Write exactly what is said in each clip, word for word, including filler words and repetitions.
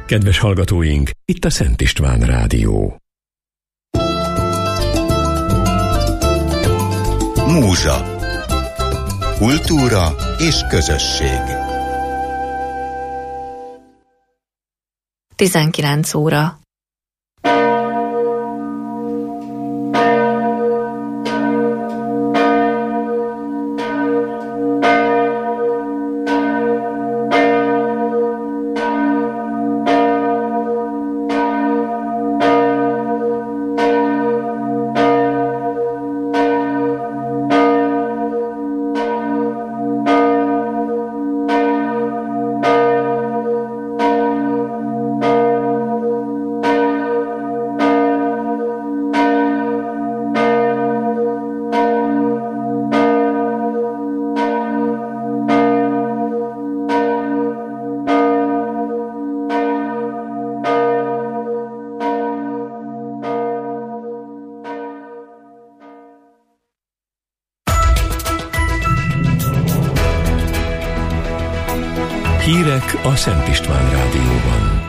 Kedves hallgatóink, itt a Szent István Rádió. Múzsa. Kultúra és közösség. tizenkilenc óra. Hírek a Szent István Rádióban.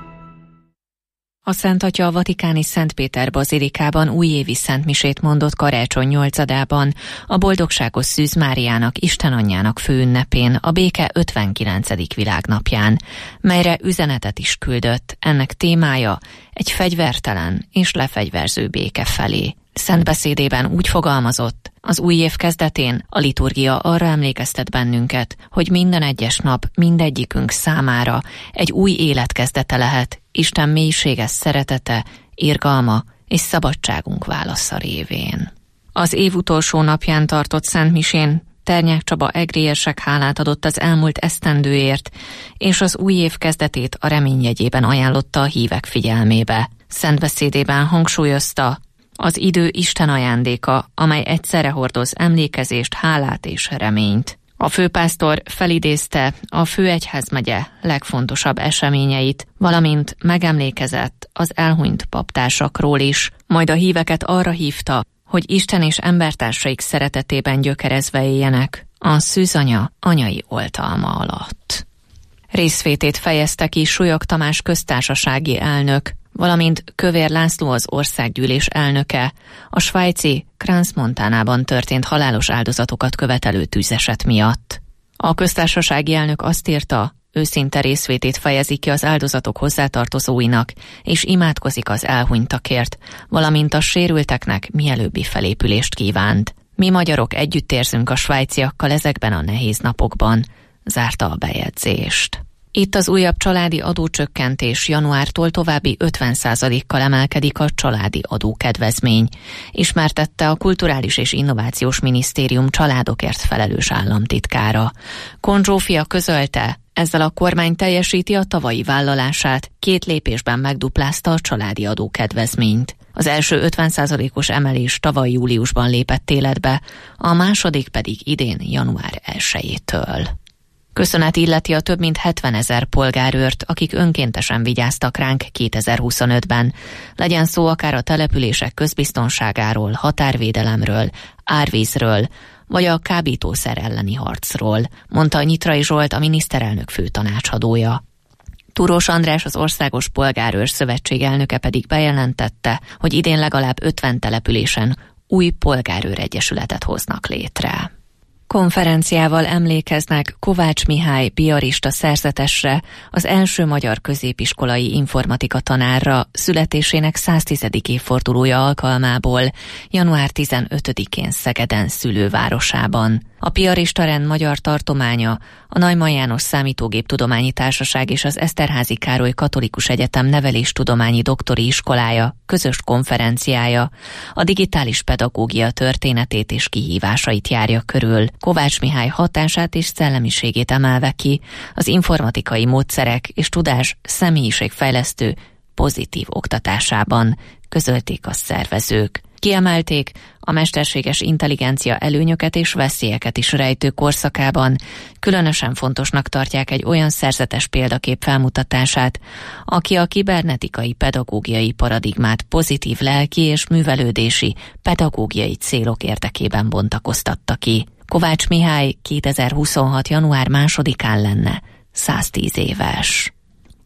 A Szent Atya a vatikáni Szent Péter bazilikában újévi szentmisét mondott karácsony nyolcadában, a boldogságos Szűz Máriának, Isten anyjának főünnepén, a béke ötvenkilencedik világnapján, melyre üzenetet is küldött. Ennek témája egy fegyvertelen és lefegyverző béke felé. Szent beszédében úgy fogalmazott: az új év kezdetén a liturgia arra emlékeztet bennünket, hogy minden egyes nap mindegyikünk számára egy új élet kezdete lehet, Isten mélységes szeretete, irgalma és szabadságunk válasza révén. Az év utolsó napján tartott szentmisén Ternyák Csaba egrérsek hálát adott az elmúlt esztendőért, és az új év kezdetét a remény jegyében ajánlotta a hívek figyelmébe. Szent beszédében hangsúlyozta: az idő Isten ajándéka, amely egyszerre hordoz emlékezést, hálát és reményt. A főpásztor felidézte a főegyházmegye legfontosabb eseményeit, valamint megemlékezett az elhunyt paptársakról is, majd a híveket arra hívta, hogy Isten és embertársaik szeretetében gyökerezve éljenek a szűzanya anyai oltalma alatt. Részvétét fejezte ki Súlyog Tamás köztársasági elnök, valamint Kövér László az országgyűlés elnöke a svájci Crans-Montanában történt halálos áldozatokat követelő tűzeset miatt. A köztársasági elnök azt írta, őszinte részvétét fejezi ki az áldozatok hozzátartozóinak, és imádkozik az elhunytakért, valamint a sérülteknek mielőbbi felépülést kívánt. Mi magyarok együtt érzünk a svájciakkal ezekben a nehéz napokban, zárta a bejegyzést. Itt az újabb családi adócsökkentés januártól további ötven százalékkal emelkedik a családi adókedvezmény, ismertette a Kulturális és Innovációs Minisztérium családokért felelős államtitkára. Kohn Zsófia közölte, ezzel a kormány teljesíti a tavalyi vállalását, két lépésben megduplázta a családi adókedvezményt. Az első ötven százalékos emelés tavaly júliusban lépett életbe, a második pedig idén január elsejétől. Köszönet illeti a több mint hetvenezer polgárőrt, akik önkéntesen vigyáztak ránk kétezer-huszonötben. Legyen szó akár a települések közbiztonságáról, határvédelemről, árvízről, vagy a kábítószer elleni harcról, mondta Nyitrai Zsolt, a miniszterelnök főtanácsadója. Túrós András, az Országos Polgárőr Szövetség elnöke pedig bejelentette, hogy idén legalább ötven településen új polgárőregyesületet hoznak létre. Konferenciával emlékeznek Kovács Mihály piarista szerzetesre, az első magyar középiskolai informatika tanárra születésének száztizedik évfordulója alkalmából január tizenötödikén Szegeden szülővárosában. A piarista rend magyar tartománya, a Neumann János Számítógéptudományi Társaság és az Eszterházy Károly Katolikus Egyetem neveléstudományi doktori iskolája közös konferenciája a digitális pedagógia történetét és kihívásait járja körül. Kovács Mihály hatását és szellemiségét emelve ki az informatikai módszerek és tudás személyiségfejlesztő pozitív oktatásában, közölték a szervezők. Kiemelték, a mesterséges intelligencia előnyöket és veszélyeket is rejtő korszakában különösen fontosnak tartják egy olyan szerzetes példakép felmutatását, aki a kibernetikai pedagógiai paradigmát pozitív lelki és művelődési pedagógiai célok érdekében bontakoztatta ki. Kovács Mihály kétezer-huszonhat. január másodikán lenne száztíz éves.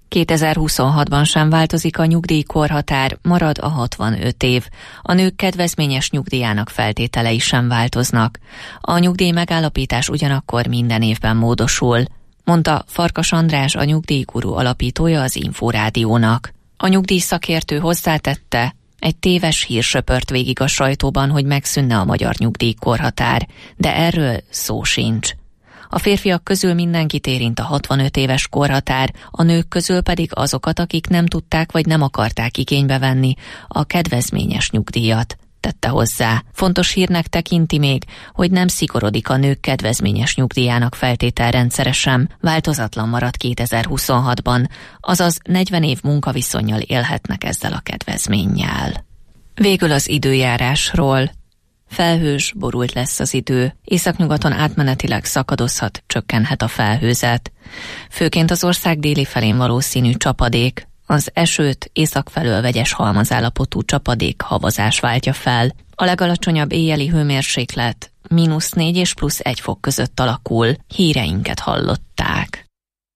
kétezer-huszonhatban sem változik a nyugdíjkorhatár, marad a hatvanöt év. A nők kedvezményes nyugdíjának feltételei sem változnak. A nyugdíj megállapítás ugyanakkor minden évben módosul, mondta Farkas András, a Nyugdíjguru alapítója az Inforádiónak. A nyugdíjszakértő hozzátette, egy téves hír söpört végig a sajtóban, hogy megszűnne a magyar nyugdíjkorhatár, de erről szó sincs. A férfiak közül mindenkit érint a hatvanöt éves korhatár, a nők közül pedig azokat, akik nem tudták vagy nem akarták igénybe venni a kedvezményes nyugdíjat, tette hozzá. Fontos hírnek tekinti még, hogy nem szigorodik a nők kedvezményes nyugdíjának feltételrendszere sem, változatlan marad kétezer-huszonhatban, azaz negyven év munkaviszonnyal élhetnek ezzel a kedvezménnyel. Végül az időjárásról. Felhős, borult lesz az idő, északnyugaton átmenetileg szakadozhat, csökkenhet a felhőzet. Főként az ország déli felén valószínű csapadék, az esőt észak felől vegyes halmazállapotú csapadék, havazás váltja fel. A legalacsonyabb éjjeli hőmérséklet mínusz négy és plusz egy fok között alakul. Híreinket hallották.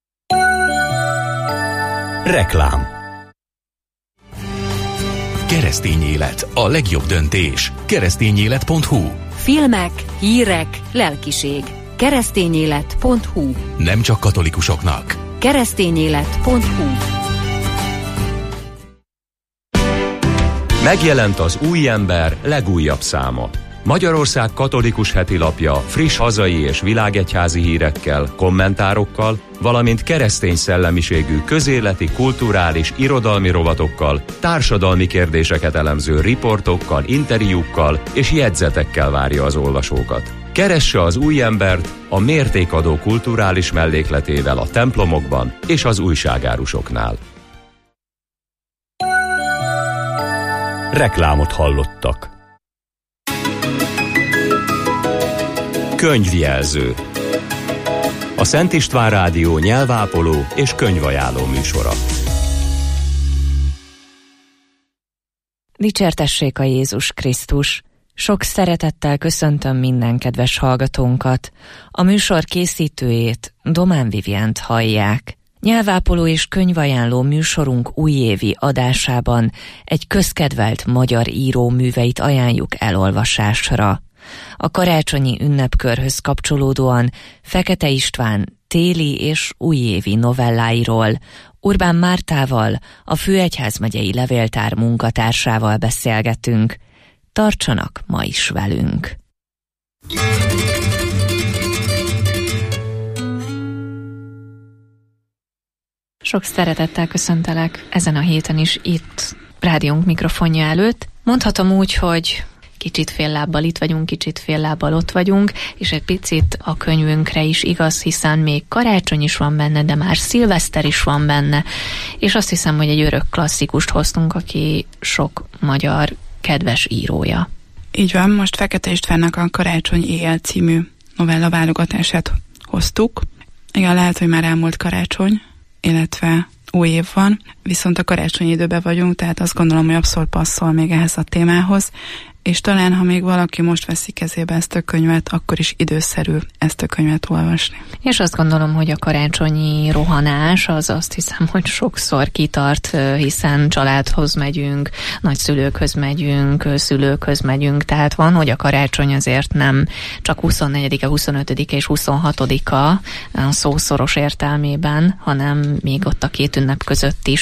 Reklám. Keresztény élet, a legjobb döntés. keresztényélet pont hu. Filmek, hírek, lelkiség. keresztényélet pont hu. Nem csak katolikusoknak. keresztényélet pont hu. Megjelent az Új Ember legújabb száma. Magyarország katolikus heti lapja friss hazai és világegyházi hírekkel, kommentárokkal, valamint keresztény szellemiségű közéleti, kulturális, irodalmi rovatokkal, társadalmi kérdéseket elemző riportokkal, interjúkkal és jegyzetekkel várja az olvasókat. Keresse az Új Embert a mértékadó kulturális mellékletével a templomokban és az újságárusoknál. Reklámot hallottak. Könyvjelző. A Szent István Rádió nyelvápoló és könyvajánló műsora. Dicsértessék a Jézus Krisztus! Sok szeretettel köszöntöm minden kedves hallgatónkat. A műsor készítőjét, Domán Vivient hallják. Nyelvápoló és könyvajánló műsorunk újévi adásában egy közkedvelt magyar író műveit ajánljuk elolvasásra. A karácsonyi ünnepkörhöz kapcsolódóan Fekete István téli és újévi novelláiról Urbán Mártával, a Főegyházmegyei Levéltár munkatársával beszélgetünk. Tartsanak ma is velünk! Sok szeretettel köszöntelek ezen a héten is itt rádiónk mikrofonja előtt. Mondhatom úgy, hogy kicsit fél lábbal itt vagyunk, kicsit fél lábbal ott vagyunk, és egy picit a könyvünkre is igaz, hiszen még karácsony is van benne, de már szilveszter is van benne, és azt hiszem, hogy egy örök klasszikust hoztunk, aki sok magyar kedves írója. Így van, most Fekete Istvánnak a Karácsony éjjel című novella válogatását hoztuk. Igen, lehet, hogy már elmúlt karácsony, illetve új év van, viszont a karácsonyi időben vagyunk, tehát azt gondolom, hogy abszolút passzol még ehhez a témához, és talán, ha még valaki most veszi kezébe ezt a könyvet, akkor is időszerű ezt a könyvet olvasni. És azt gondolom, hogy a karácsonyi rohanás az azt hiszem, hogy sokszor kitart, hiszen családhoz megyünk, nagyszülőkhöz megyünk, szülőkhöz megyünk, tehát van, hogy a karácsony azért nem csak huszonnegyedike, huszonötödike és huszonhatodika a szószoros értelmében, hanem még ott a két ünnep között is.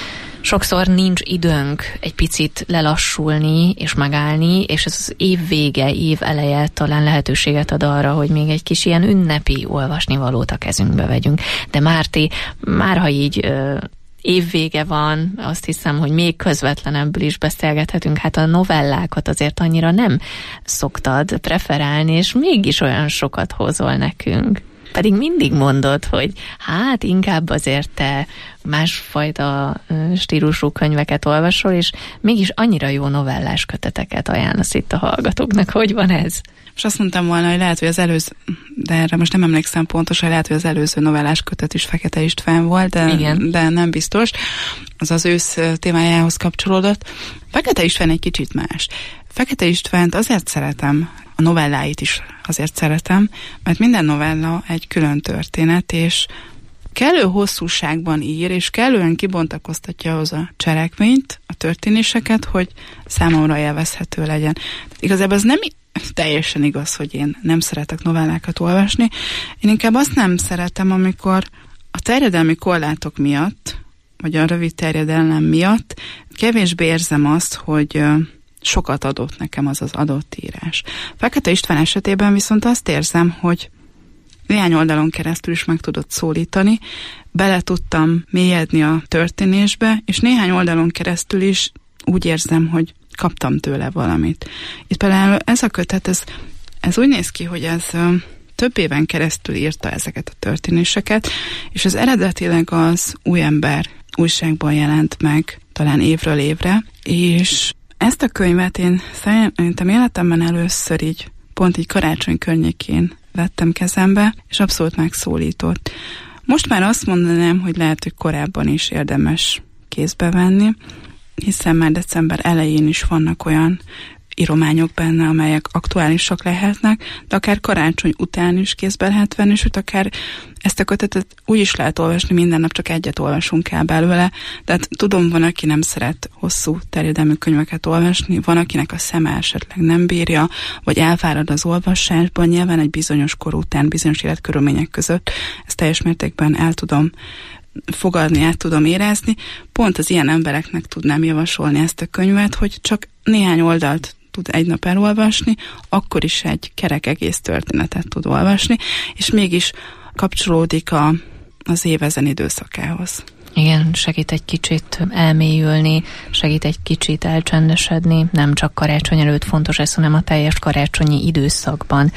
Sokszor nincs időnk egy picit lelassulni és megállni, és ez az év vége, év eleje talán lehetőséget ad arra, hogy még egy kis ilyen ünnepi olvasnivalót a kezünkbe vegyünk. De Márti, már ha így ö, évvége van, azt hiszem, hogy még közvetlenebbül is beszélgethetünk. Hát a novellákat azért annyira nem szoktad preferálni, és mégis olyan sokat hozol nekünk. Pedig mindig mondod, hogy hát inkább azért te másfajta stílusú könyveket olvasol, és mégis annyira jó novellás köteteket ajánlasz itt a hallgatóknak. Hogy van ez? És azt mondtam volna, hogy lehet, hogy az előző, de erre most nem emlékszem pontosan, lehet, hogy az előző novellás kötet is Fekete István volt, de, de nem biztos. Az az ősz témájához kapcsolódott. Fekete István egy kicsit más. Fekete Istvánt azért szeretem, a novelláit is azért szeretem, mert minden novella egy külön történet, és kellő hosszúságban ír, és kellően kibontakoztatja ahhoz a cselekményt, a történéseket, hogy számomra élvezhető legyen. Tehát igazából ez nem teljesen igaz, hogy én nem szeretek novellákat olvasni. Én inkább azt nem szeretem, amikor a terjedelmi korlátok miatt, vagy a rövid terjedelem miatt kevésbé érzem azt, hogy sokat adott nekem az az adott írás. Fekete István esetében viszont azt érzem, hogy néhány oldalon keresztül is meg tudott szólítani, bele tudtam mélyedni a történésbe, és néhány oldalon keresztül is úgy érzem, hogy kaptam tőle valamit. Itt például ez a kötet, ez, ez úgy néz ki, hogy ez több éven keresztül írta ezeket a történéseket, és az eredetileg az Új Ember újságban jelent meg, talán évről évre, és ezt a könyvet én szerintem életemben először így, pont így karácsony környékén vettem kezembe, és abszolút megszólított. Most már azt mondanám, hogy lehet, hogy korábban is érdemes kézbe venni, hiszen már december elején is vannak olyan írományok benne, amelyek aktuálisak lehetnek, de akár karácsony után is kézbe lehet venni, sőt akár ezt a kötetet úgy is lehet olvasni, minden nap csak egyet olvasunk el belőle. Tehát tudom, van, aki nem szeret hosszú terjedelmű könyveket olvasni, van, akinek a szeme esetleg nem bírja, vagy elfárad az olvasásban, nyilván egy bizonyos kor után, bizonyos életkörülmények között, ezt teljes mértékben el tudom fogadni, át tudom érezni. Pont az ilyen embereknek tudnám javasolni ezt a könyvet, hogy csak néhány oldalt tud egy nap elolvasni, akkor is egy kerek egész történetet tud olvasni, és mégis kapcsolódik a, az év ezen időszakához. Igen, segít egy kicsit elmélyülni, segít egy kicsit elcsendesedni, nem csak karácsony előtt fontos ez, hanem a teljes karácsonyi időszakban.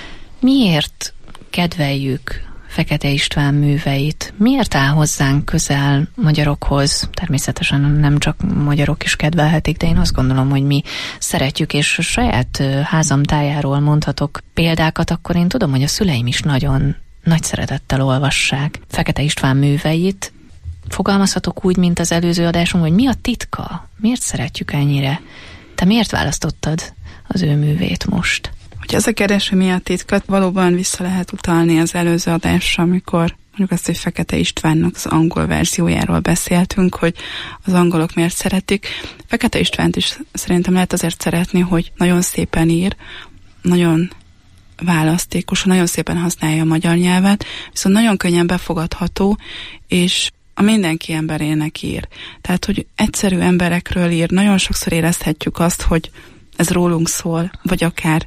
Miért kedveljük Fekete István műveit? Miért áll hozzánk közel magyarokhoz? Természetesen nem csak magyarok is kedvelhetik, de én azt gondolom, hogy mi szeretjük, és a saját házam tájáról mondhatok példákat, akkor én tudom, hogy a szüleim is nagyon nagy szeretettel olvassák Fekete István műveit. Fogalmazhatok úgy, mint az előző adásunk, hogy mi a titka? Miért szeretjük ennyire? Te miért választottad az ő művét most? Hogy az a kérdés, hogy mi a titkat, valóban vissza lehet utalni az előző adásra, amikor mondjuk azt, hogy Fekete Istvánnak az angol verziójáról beszéltünk, hogy az angolok miért szeretik. Fekete Istvánt is szerintem lehet azért szeretni, hogy nagyon szépen ír, nagyon választékosan, nagyon szépen használja a magyar nyelvet, viszont nagyon könnyen befogadható, és a mindenki emberének ír. Tehát, hogy egyszerű emberekről ír, nagyon sokszor érezhetjük azt, hogy ez rólunk szól, vagy akár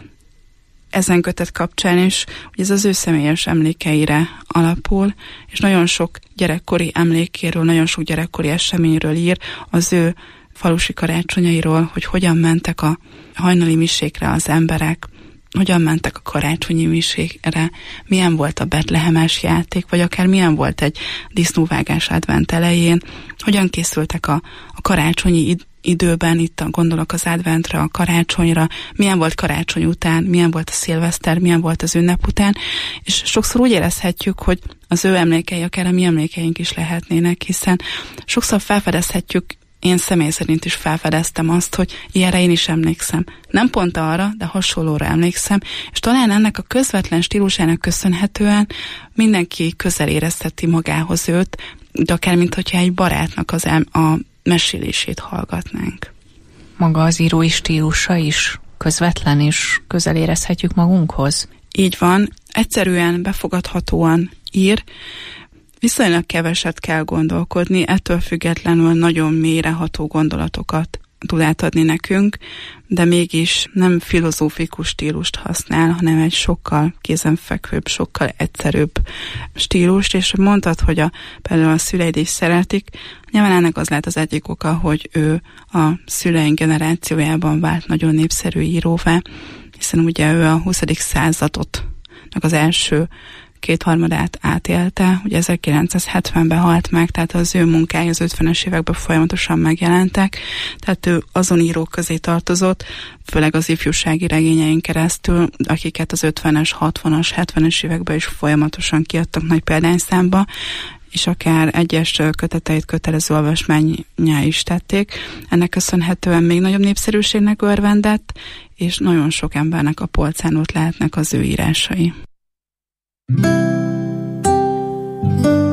ezen kötet kapcsán is, hogy ez az ő személyes emlékeire alapul, és nagyon sok gyerekkori emlékéről, nagyon sok gyerekkori eseményről ír, az ő falusi karácsonyairól, hogy hogyan mentek a hajnali misékre az emberek, hogyan mentek a karácsonyi misékre, milyen volt a betlehemes játék, vagy akár milyen volt egy disznóvágás advent elején, hogyan készültek a, a karácsonyi id- időben, itt gondolok az adventre, a karácsonyra, milyen volt karácsony után, milyen volt a szilveszter, milyen volt az ünnep után, és sokszor úgy érezhetjük, hogy az ő emlékei akár a mi emlékeink is lehetnének, hiszen sokszor felfedezhetjük, én személy szerint is felfedeztem azt, hogy ilyenre én is emlékszem. Nem pont arra, de hasonlóra emlékszem, és talán ennek a közvetlen stílusának köszönhetően mindenki közel érezheti magához őt, de akár mint hogyha egy barátnak az em- a mesélését hallgatnánk. Maga az írói stílusa is közvetlen, és közel érezhetjük magunkhoz? Így van, egyszerűen, befogadhatóan ír, viszonylag keveset kell gondolkodni, ettől függetlenül nagyon mélyreható gondolatokat tud átadni nekünk, de mégis nem filozófikus stílust használ, hanem egy sokkal kézenfekvőbb, sokkal egyszerűbb stílust, és mondtad, hogy a, például a szüleid is szeretik, nyilván ennek az lehet az egyik oka, hogy ő a szüleink generációjában vált nagyon népszerű íróvá, hiszen ugye ő a huszadik századot az első kétharmadát átélte, ugye ezerkilencszázhetvenben halt meg, tehát az ő munkái az ötvenes években folyamatosan megjelentek, tehát ő azon írók közé tartozott, főleg az ifjúsági regényein keresztül, akiket az ötvenes, hatvanas, hetvenes években is folyamatosan kiadtak nagy példányszámba, és akár egyes köteteit kötelező olvasmánnyá is tették. Ennek köszönhetően még nagyobb népszerűségnek örvendett, és nagyon sok embernek a polcán ott lehetnek az ő írásai. Thank you.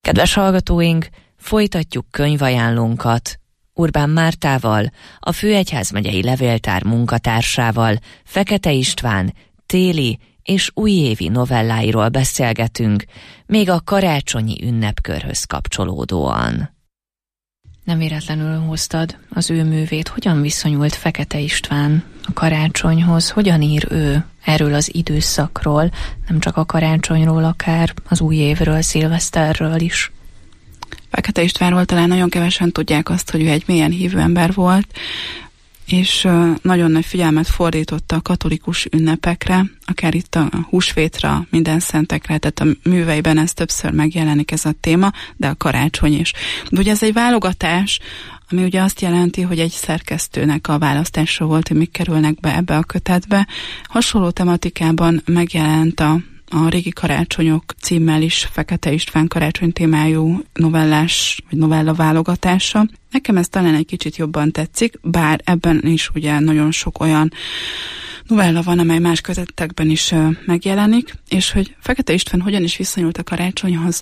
Kedves hallgatóink, folytatjuk könyvajánlónkat. Urbán Mártával, a Főegyházmegyei Levéltár munkatársával, Fekete István téli és újévi novelláiról beszélgetünk, még a karácsonyi ünnepkörhöz kapcsolódóan. Nem véletlenül hoztad az ő művét. Hogyan viszonyult Fekete István a karácsonyhoz? Hogyan ír ő erről az időszakról, nem csak a karácsonyról, akár az új évről, szilveszterről is? Fekete Istvánról talán nagyon kevesen tudják azt, hogy ő egy mélyen hívő ember volt, és nagyon nagy figyelmet fordította a katolikus ünnepekre, akár itt a húsvétra, minden szentekre, tehát a műveiben ez többször megjelenik ez a téma, de a karácsony is. De ugye ez egy válogatás, ami ugye azt jelenti, hogy egy szerkesztőnek a választása volt, hogy mik kerülnek be ebbe a kötetbe. Hasonló tematikában megjelent a A régi karácsonyok címmel is Fekete István karácsony témájú novellás, vagy novella válogatása. Nekem ez talán egy kicsit jobban tetszik, bár ebben is ugye nagyon sok olyan novella van, amely más kötetekben is uh, megjelenik, és hogy Fekete István hogyan is viszonyult a karácsonyhoz,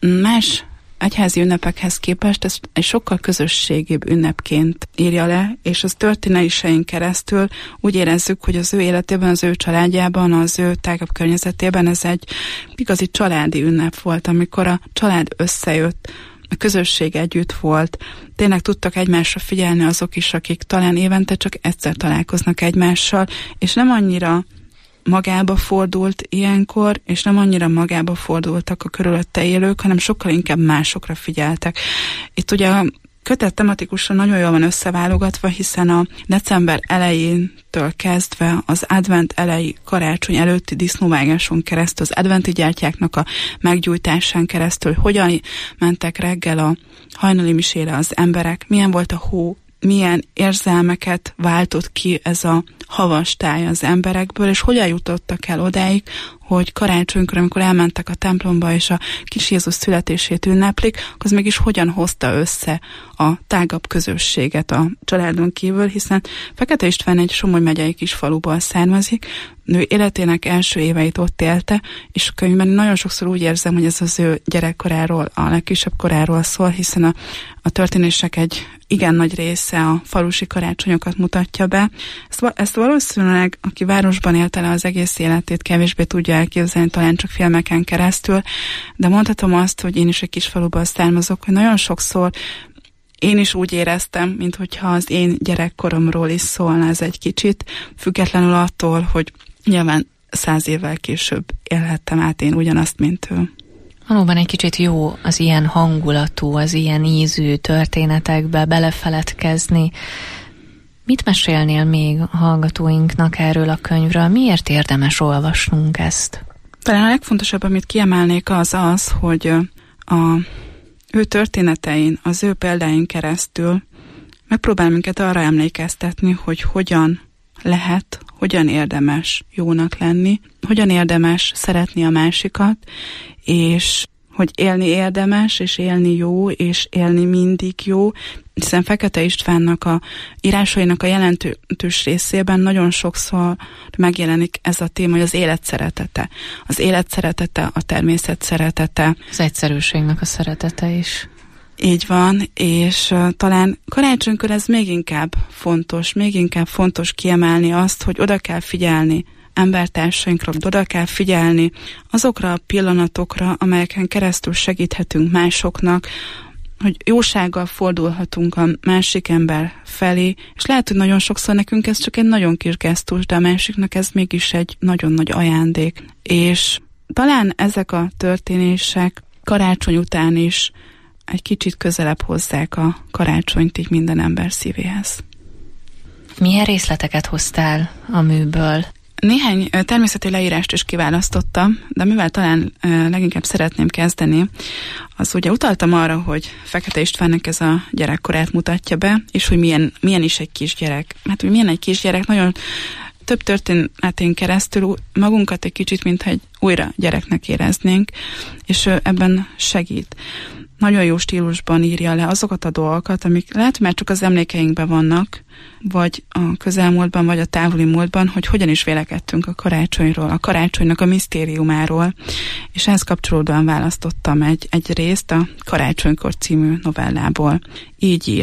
más egyházi ünnepekhez képest ez egy sokkal közösségibb ünnepként írja le, és az történetésein keresztül úgy érezzük, hogy az ő életében, az ő családjában, az ő tágabb környezetében ez egy igazi családi ünnep volt, amikor a család összejött, a közösség együtt volt, tényleg tudtak egymásra figyelni azok is, akik talán évente csak egyszer találkoznak egymással, és nem annyira magába fordult ilyenkor, és nem annyira magába fordultak a körülötte élők, hanem sokkal inkább másokra figyeltek. Itt ugye a kötet tematikusan nagyon jól van összeválogatva, hiszen a december elejétől kezdve az advent elejé karácsony előtti disznóvágáson keresztül, az adventi gyertyáknak a meggyújtásán keresztül, hogyan mentek reggel a hajnali misére az emberek, milyen volt a hó, milyen érzelmeket váltott ki ez a havas táj az emberekből, és hogyan jutottak el odáig, hogy karácsonykor, amikor elmentek a templomba, és a kis Jézus születését ünneplik, az mégis hogyan hozta össze a tágabb közösséget a családon kívül, hiszen Fekete István egy Somogy megyei kis faluból származik, nő életének első éveit ott élte, és a könyvben nagyon sokszor úgy érzem, hogy ez az ő gyerekkoráról, a legkisebb koráról szól, hiszen a, a történések egy igen nagy része a falusi karácsonyokat mutatja be. Ezt, ezt valószínűleg, aki városban élte le az egész életét, kevésbé tudja elképzelni, talán csak filmeken keresztül, de mondhatom azt, hogy én is egy kis faluból származok, hogy nagyon sokszor én is úgy éreztem, minthogyha az én gyerekkoromról is szólna ez egy kicsit, függetlenül attól, hogy nyilván száz évvel később élhettem át én ugyanazt, mint ő. Valóban egy kicsit jó az ilyen hangulatú, az ilyen ízű történetekbe belefeledkezni. Mit mesélnél még a hallgatóinknak erről a könyvről? Miért érdemes olvasnunk ezt? Talán a legfontosabb, amit kiemelnék, az az, hogy a ő történetein, az ő példáin keresztül megpróbál minket arra emlékeztetni, hogy hogyan lehet, hogyan érdemes jónak lenni, hogyan érdemes szeretni a másikat, és hogy élni érdemes, és élni jó, és élni mindig jó, hiszen Fekete Istvánnak a írásainak a jelentős részében nagyon sokszor megjelenik ez a téma, hogy az élet szeretete. Az élet szeretete, a természet szeretete. Az egyszerűségnek a szeretete is. Így van, és uh, talán karácsonykor ez még inkább fontos, még inkább fontos kiemelni azt, hogy oda kell figyelni embertársainkra, oda kell figyelni azokra a pillanatokra, amelyeken keresztül segíthetünk másoknak, hogy jósággal fordulhatunk a másik ember felé, és lehet, hogy nagyon sokszor nekünk ez csak egy nagyon kis gesztus, de a másiknak ez mégis egy nagyon nagy ajándék. És talán ezek a történések karácsony után is egy kicsit közelebb hozzák a karácsonyt így minden ember szívéhez. Milyen részleteket hoztál a műből? Néhány természeti leírást is kiválasztottam, de mivel talán leginkább szeretném kezdeni, az ugye utaltam arra, hogy Fekete Istvánnak ez a gyerekkorát mutatja be, és hogy milyen, milyen is egy kisgyerek. Hát, hogy milyen egy kisgyerek, nagyon több történetén keresztül magunkat egy kicsit, mintha egy újra gyereknek éreznénk, és ebben segít. Nagyon jó stílusban írja le azokat a dolgokat, amik lehet, hogy már csak az emlékeinkben vannak, vagy a közelmúltban, vagy a távoli múltban, hogy hogyan is vélekedtünk a karácsonyról, a karácsonynak a misztériumáról. És és ehhez kapcsolódóan választottam egy, egy részt a Karácsonykor című novellából. Így ír.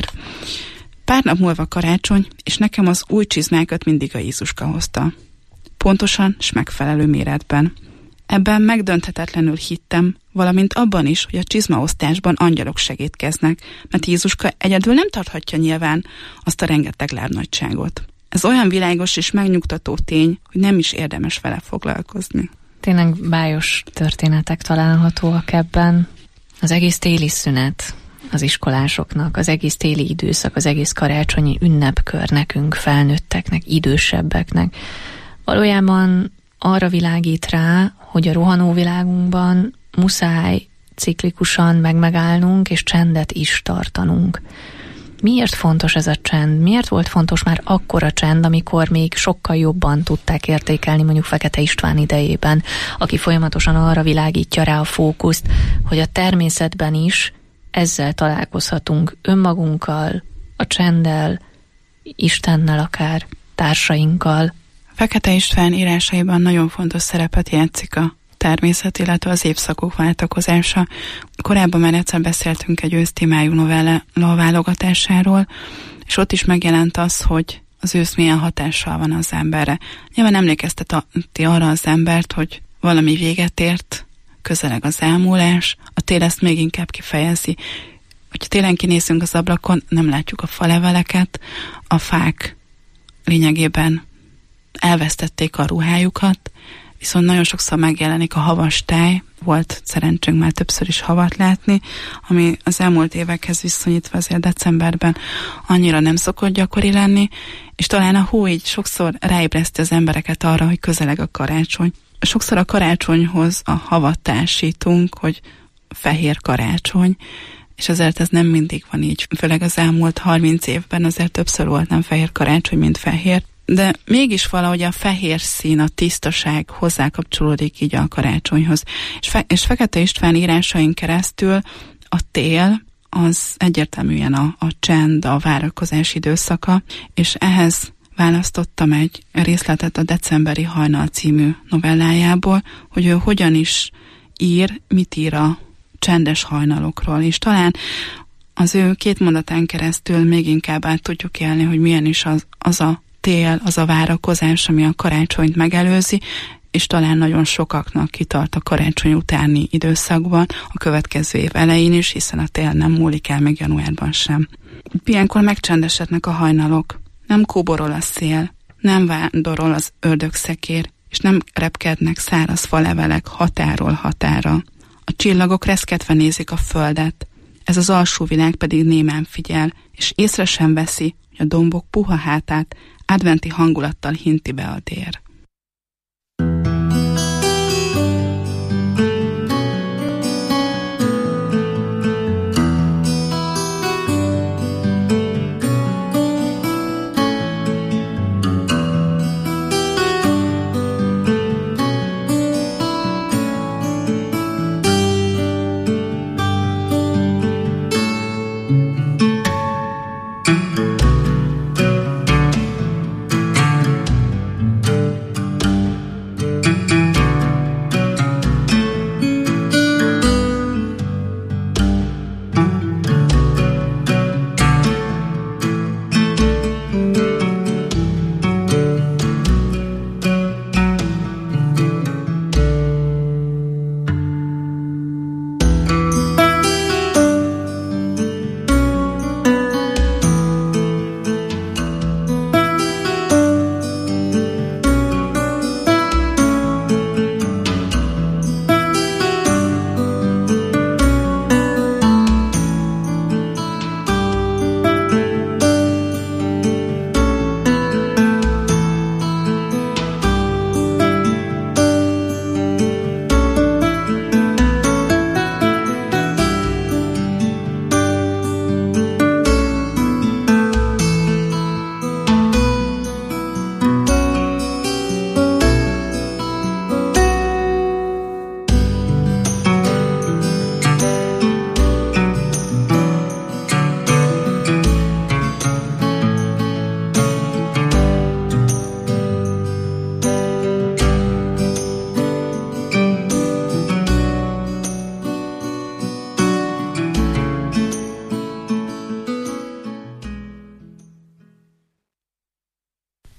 Pár nap múlva karácsony, és nekem az új csizmákat mindig a Jézuska hozta. Pontosan s megfelelő méretben. Ebben megdönthetetlenül hittem, valamint abban is, hogy a csizmaosztásban angyalok segítkeznek, mert Jézuska egyedül nem tarthatja nyilván azt a rengeteg lábnagyságot. Ez olyan világos és megnyugtató tény, hogy nem is érdemes vele foglalkozni. Tényleg bájos történetek találhatóak ebben. Az egész téli szünet az iskolásoknak, az egész téli időszak, az egész karácsonyi ünnepkör nekünk, felnőtteknek, idősebbeknek valójában arra világít rá, hogy a rohanó világunkban muszáj ciklikusan megmegállnunk, és csendet is tartanunk. Miért fontos ez a csend? Miért volt fontos már akkor a csend, amikor még sokkal jobban tudták értékelni mondjuk Fekete István idejében, aki folyamatosan arra világítja rá a fókuszt, hogy a természetben is ezzel találkozhatunk önmagunkkal, a csenddel, Istennel akár, társainkkal. Fekete István írásaiban nagyon fontos szerepet játszik a természet, illetve az évszakok váltakozása. Korábban már egyszer beszéltünk egy ősz témájú novella válogatásáról, és ott is megjelent az, hogy az ősz milyen hatással van az emberre. Nyilván emlékezteti arra az embert, hogy valami véget ért, közeleg az elmúlás, a tél ezt még inkább kifejezi. Hogyha télen kinézünk az ablakon, nem látjuk a faleveleket, a fák lényegében elvesztették a ruhájukat, viszont nagyon sokszor megjelenik a havas táj, volt szerencsénk már többször is havat látni, ami az elmúlt évekhez viszonyítva azért decemberben annyira nem szokott gyakori lenni, és talán a hó így sokszor ráébreszti az embereket arra, hogy közeleg a karácsony. Sokszor a karácsonyhoz a havat társítunk, hogy fehér karácsony, és azért ez nem mindig van így. Főleg az elmúlt harminc évben azért többször volt nem fehér karácsony, mint fehér. De mégis valahogy a fehér szín, a tisztaság hozzá kapcsolódik így a karácsonyhoz. És, Fe- és Fekete István írásain keresztül a tél az egyértelműen a, a csend, a várakozás időszaka, és ehhez választottam egy részletet a Decemberi hajnal című novellájából, hogy ő hogyan is ír, mit ír a csendes hajnalokról, és talán az ő két mondatán keresztül még inkább át tudjuk élni, hogy milyen is az, az a tél, az a várakozás, ami a karácsonyt megelőzi, és talán nagyon sokaknak kitart a karácsony utáni időszakban, a következő év elején is, hiszen a tél nem múlik el még januárban sem. Ilyenkor megcsendesednek a hajnalok, nem kóborol a szél, nem vándorol az ördögszekér, és nem repkednek száraz falevelek határól határa. A csillagok reszketve nézik a földet, ez az alsó világ pedig némán figyel, és észre sem veszi, hogy a dombok puha hátát adventi hangulattal hinti be a dér.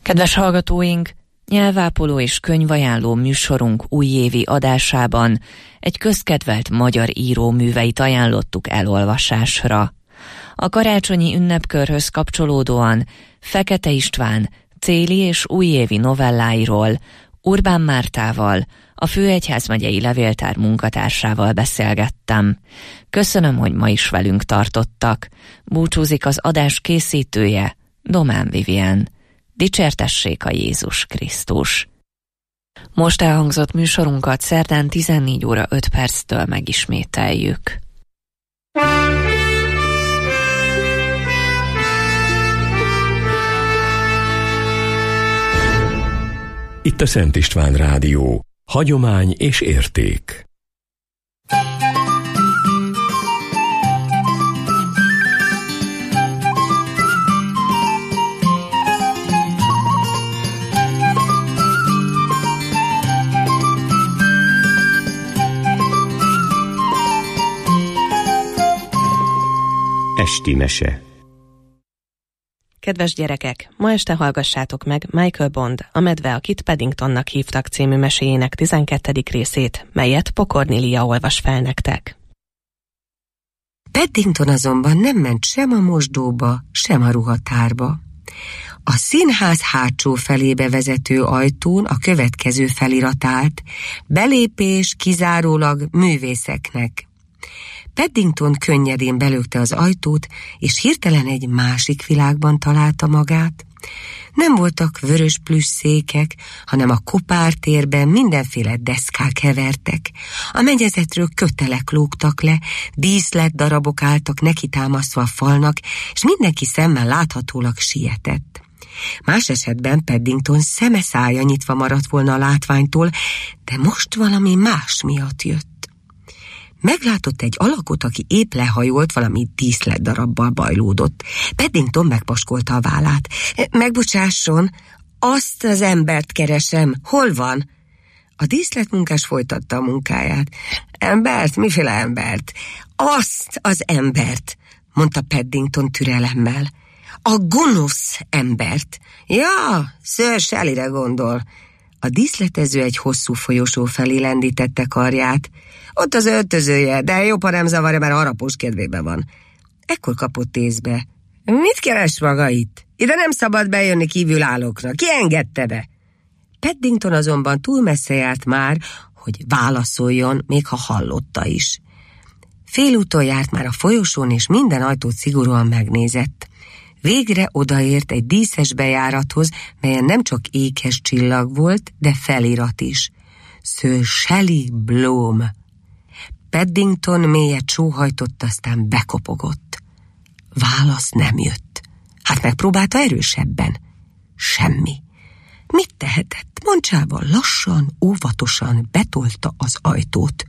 Kedves hallgatóink, nyelvápoló és könyvajánló műsorunk újévi adásában egy közkedvelt magyar író műveit ajánlottuk elolvasásra. A karácsonyi ünnepkörhöz kapcsolódóan Fekete István téli és újévi novelláiról Urbán Mártával, a Főegyházmegyei Levéltár munkatársával beszélgettem. Köszönöm, hogy ma is velünk tartottak. Búcsúzik az adás készítője, Domán Vivien. Dicsértessék a Jézus Krisztus! Most elhangzott műsorunkat szerdán tizennégy óra öt perctől megismételjük. Itt a Szent István Rádió. Hagyomány és érték. Esti mese. Kedves gyerekek, ma este hallgassátok meg Michael Bond, a Medve, akit Paddingtonnak hívtak című meséjének tizenkettedik részét, melyet Pokornélia olvas fel nektek. Paddington azonban nem ment sem a mosdóba, sem a ruhatárba. A színház hátsó felébe vezető ajtón a következő felirat állt: belépés kizárólag művészeknek. Paddington könnyedén belökte az ajtót, és hirtelen egy másik világban találta magát. Nem voltak vörös plüsszékek, hanem a kopártérben mindenféle deszkák hevertek. A mennyezetről kötelek lógtak le, díszlet darabok álltak neki támasztva a falnak, és mindenki szemmel láthatólag sietett. Más esetben Paddington szeme szája nyitva maradt volna a látványtól, de most valami más miatt jött. Meglátott egy alakot, aki épp lehajolt, valami díszletdarabbal bajlódott. Paddington megpaskolta a vállát. Megbocsásson, azt az embert keresem. Hol van? A díszletmunkás folytatta a munkáját. Embert? Miféle embert? Azt az embert, mondta Paddington türelemmel. A gonosz embert. Ja, Sir Shelleyre gondol. A díszletező egy hosszú folyosó felé lendítette karját. Ott az öltözője, de jobb, ha nem zavarja, mert harapós kedvében van. Ekkor kapott észbe. Mit keres maga itt? Ide nem szabad bejönni kívülállóknak. Ki engedte be? Paddington azonban túl messze járt már, hogy válaszoljon, még ha hallotta is. Félúton járt már a folyosón, és minden ajtót szigorúan megnézett. Végre odaért egy díszes bejárathoz, melyen nem csak ékes csillag volt, de felirat is. Sir Shelley Bloom. Paddington mélyet sóhajtott, aztán bekopogott. Válasz nem jött. Hát megpróbálta erősebben. Semmi. Mit tehetett? Mancsával lassan, óvatosan betolta az ajtót.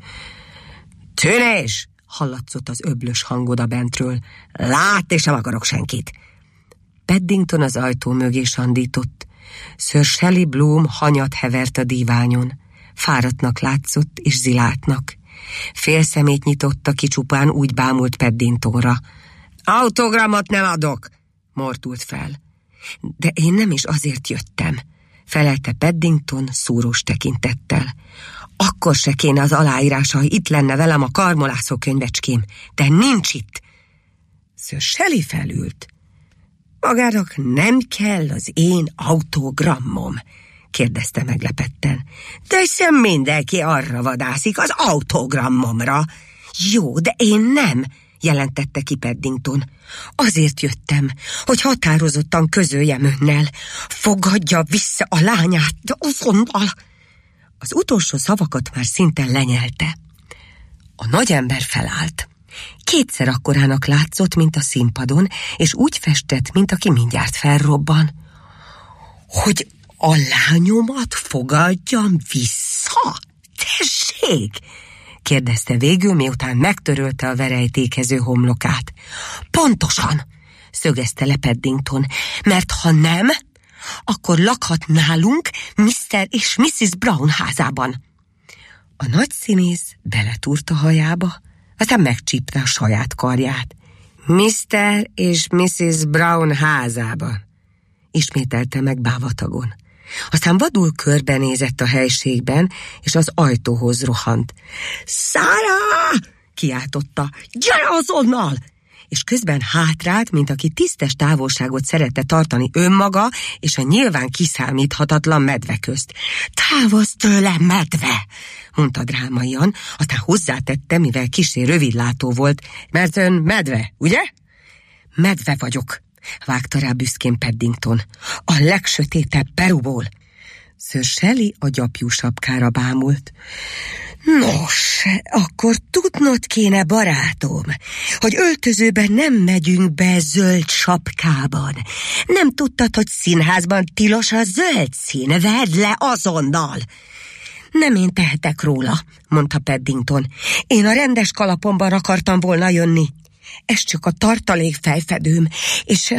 Tűnés! Hallatszott az öblös hang odabentről. Lát, és nem akarok senkit. Paddington az ajtó mögé sandított. Sir Shelley Bloom hanyat hevert a díványon. Fáradtnak látszott, és ziláltnak. Fél szemét nyitotta ki, csupán úgy bámult Paddingtonra. Autogramot nem adok, mortult fel. De én nem is azért jöttem, felelte Paddington szúrós tekintettel. Akkor se kéne az aláírása, ha itt lenne velem a karmolászó könyvecském, de nincs itt. Sir Shelley felült. Magának nem kell az én autogrammom, kérdezte meglepetten. De sem mindenki arra vadászik, az autogrammomra. Jó, de én nem, jelentette ki Paddington. Azért jöttem, hogy határozottan közöljem önnel. Fogadja vissza a lányát, de azonnal. Az utolsó szavakat már szinte lenyelte. A nagyember felállt. Kétszer akkorának látszott, mint a színpadon, és úgy festett, mint aki mindjárt felrobban. Hogy a lányomat fogadjam vissza? Tessék! kérdezte végül, miután megtörölte a verejtékező homlokát. Pontosan, szögezte le Paddington, mert ha nem, akkor lakhat nálunk miszter és missziz Brown házában. A nagyszínész beletúrt a hajába, aztán megcsípte a saját karját. miszter és missziz Brown házában. ismételte meg bávatagon. Aztán vadul körbenézett a helységben, és az ajtóhoz rohant. Szára! Kiáltotta. Gyere azonnal! És közben hátrált, mint aki tisztes távolságot szerette tartani önmaga és a nyilván kiszámíthatatlan medve közt. Távozz tőlem, medve! Mondta drámaian, aztán hozzátette, mivel kissé rövidlátó volt, mert ön medve, ugye? Medve vagyok, vágta rá büszkén Paddington. A legsötétebb Peruból. Sir Shelley a gyapjú sapkára bámult. Nos, akkor tudnod kéne, barátom, hogy öltözőben nem megyünk be zöld sapkában. Nem tudtad, hogy színházban tilos a zöld szín? Vedd le azonnal! Nem én tehetek róla, mondta Paddington. Én a rendes kalapomban akartam volna jönni. Ez csak a tartalék fejfedőm, és...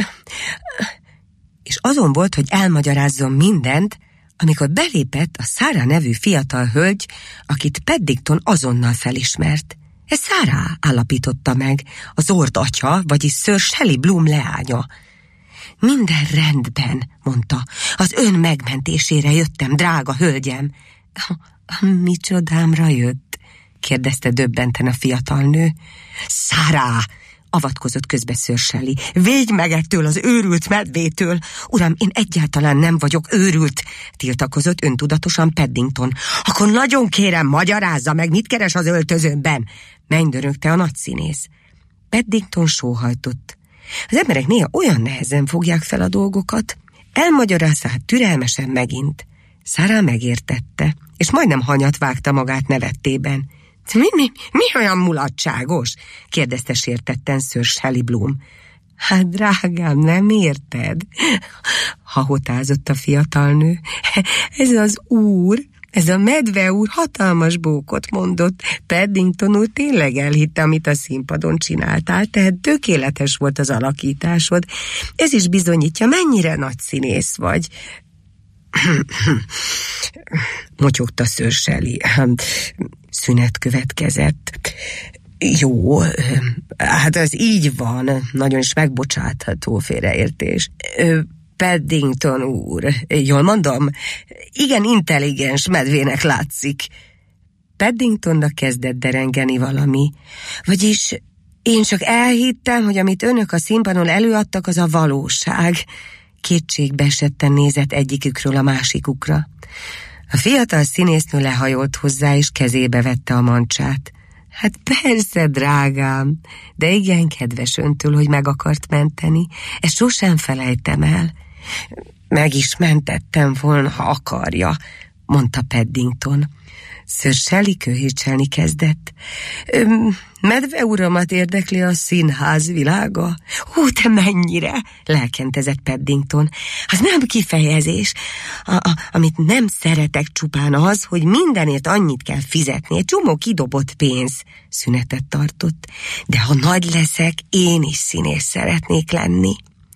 És azon volt, hogy elmagyarázzon mindent, amikor belépett a Sarah nevű fiatal hölgy, akit Paddington azonnal felismert. Ez Sarah, állapította meg, az Ord atya, vagyis Sir Shelley Bloom leánya. Minden rendben, mondta, az ön megmentésére jöttem, drága hölgyem. Micsodámra jött? Kérdezte döbbenten a fiatal nő. Sarah! Avatkozott közbe Sir Shelley. Védj meg ettől az őrült medvétől! Uram, én egyáltalán nem vagyok őrült! Tiltakozott öntudatosan Paddington. Akkor nagyon kérem, magyarázza meg, mit keres az öltözőmben! Mennydörögte a nagyszínész. Paddington sóhajtott. Az emberek néha olyan nehezen fogják fel a dolgokat. Elmagyarázza hát türelmesen megint. Sarah megértette, és majdnem hanyat vágta magát nevettében. Mi, mi, mi olyan mulatságos? Kérdezte sértetten Sir Shelley Bloom. Hát drágám, nem érted? Hahotázott a fiatal nő. Ez az úr, ez a medve úr hatalmas bókot mondott. Paddington úr tényleg elhitte, amit a színpadon csináltál, tehát tökéletes volt az alakításod. Ez is bizonyítja, mennyire nagy színész vagy. Motyogta Sir Shelley. Szünet következett. Jó, hát az így van, nagyon is megbocsátható félreértés. Paddington úr, jól mondom? Igen, intelligens medvének látszik. Paddingtonnak kezdett derengeni valami. Vagyis én csak elhittem, hogy amit önök a színpadon előadtak, az a valóság. Kétségbe esetten nézett egyikükről a másikukra. A fiatal színésznő lehajolt hozzá, és kezébe vette a mancsát. Hát persze, drágám, de igen kedves öntől, hogy meg akart menteni. Ezt sosem felejtem el. Meg is mentettem volna, ha akarja, mondta Paddington. Sir Shelley köhécselni kezdett. Medve uramat érdekli a színház világa? Hú, te mennyire! Lelkentezett Paddington. Az nem kifejezés. A, a, amit nem szeretek csupán az, hogy mindenért annyit kell fizetni. Egy csomó kidobott pénz. Szünetet tartott. De ha nagy leszek, én is színész szeretnék lenni.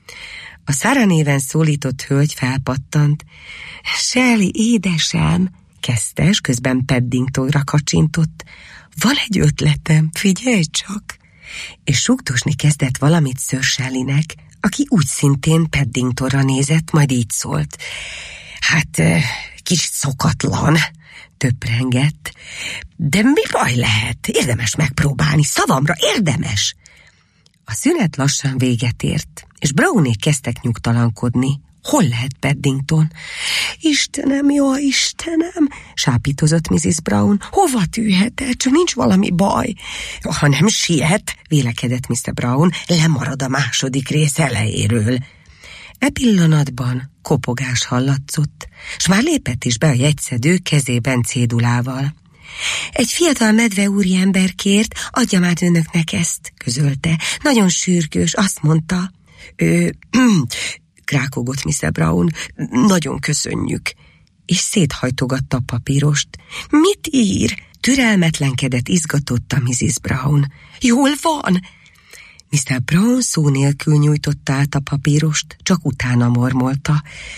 A Sarah néven szólított hölgy felpattant. Shelley, édesem, kezdte, és közben Paddingtonra kacsintott. Van egy ötletem, figyelj csak! És sugdosni kezdett valamit Sir Shelleynek, aki úgy szintén Paddingtonra nézett, majd így szólt. Hát, kis szokatlan, töprengett. De mi baj lehet? Érdemes megpróbálni, szavamra érdemes! A szünet lassan véget ért, és Brownék kezdtek nyugtalankodni. Hol lehet Paddington? Istenem, jó Istenem, sápítozott missziz Brown. Hova tűhet el? Csak nincs valami baj. Ha nem siet, vélekedett miszter Brown, lemarad a második rész elejéről. E pillanatban kopogás hallatszott, s már lépett is be a jegyszedő kezében cédulával. Egy fiatal medve úriember kért, adjam át önöknek ezt, közölte. Nagyon sürgős, azt mondta. Ő... krákogott miszter Brown. Nagyon köszönjük. És széthajtogatta a papírost. Mit ír? Türelmetlenkedett, izgatotta missziz Brown. Jól van? miszter Brown szó nélkül nyújtotta át a papírost, csak utána mormolta.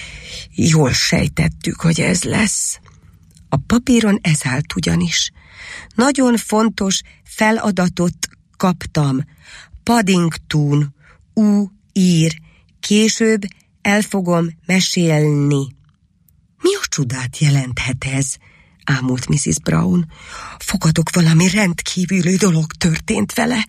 Jól sejtettük, hogy ez lesz. A papíron ez állt ugyanis. Nagyon fontos feladatot kaptam. Paddington, ú, ír. Később el fogom mesélni. Mi a csodát jelenthet ez? Ámult missziz Brown. Fogadok, valami rendkívüli dolog történt vele.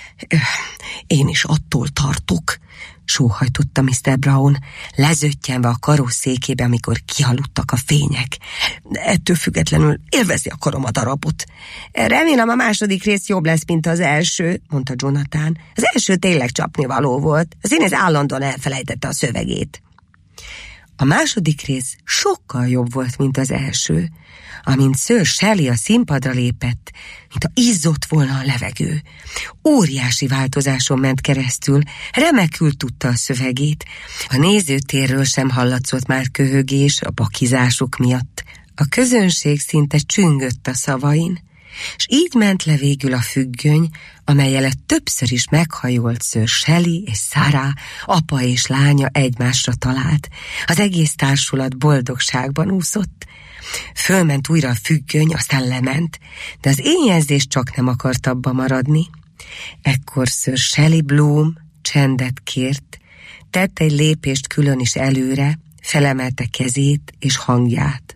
Én is attól tartok, sóhajtotta miszter Brown, lezöttyenve a karosszékébe, amikor kialudtak a fények. Ettől függetlenül élvezni akarom a darabot. Remélem a második rész jobb lesz, mint az első, mondta Jonathan. Az első tényleg csapnivaló volt. Az én ez állandóan elfelejtette a szövegét. A második rész sokkal jobb volt, mint az első. Amint Sir Shelley a színpadra lépett, mintha izzott volna a levegő. Óriási változáson ment keresztül, remekül tudta a szövegét. A nézőtérről sem hallatszott már köhögés a bakizások miatt. A közönség szinte csüngött a szavain, és így ment le végül a függöny, amellyel többször is meghajolt Sir Shelley és Sarah, apa és lánya egymásra talált. Az egész társulat boldogságban úszott. Fölment újra a függöny, aztán lement, de az éjjelzés csak nem akart abba maradni. Ekkor Sir Shelley Bloom csendet kért, tett egy lépést külön is előre, felemelte kezét és hangját.